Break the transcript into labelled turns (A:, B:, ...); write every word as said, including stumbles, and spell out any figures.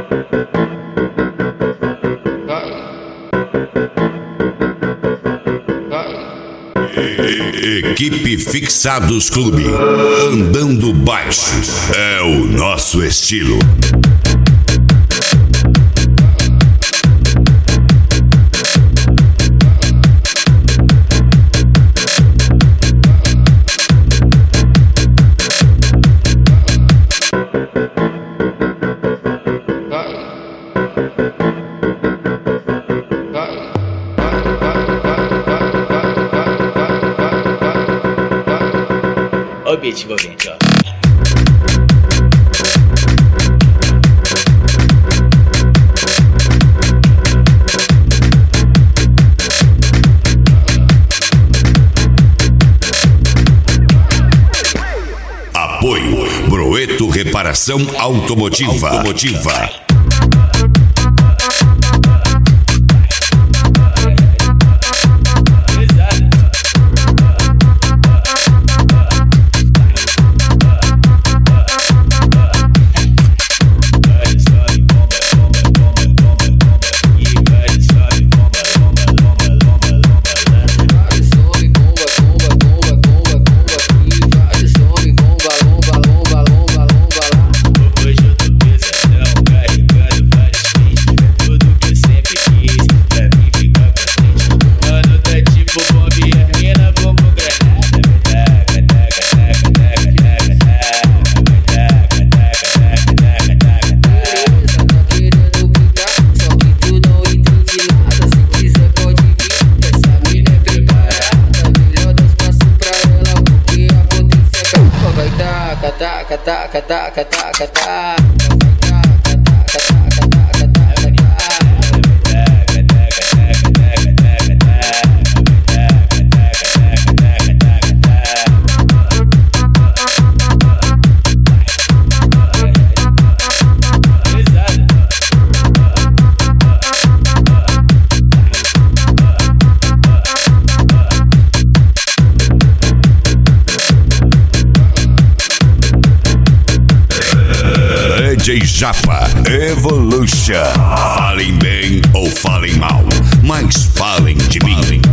A: Equipe Fixados Clube, andando baixo, é o nosso estilo.
B: Objetivamente, ó.
A: Apoio Broeto Reparação Automotiva. Automotiva.
C: Taca, taca, taca, taca, taca.
A: D J Japa Evolution. Falem bem ou falem mal, mas falem de mim.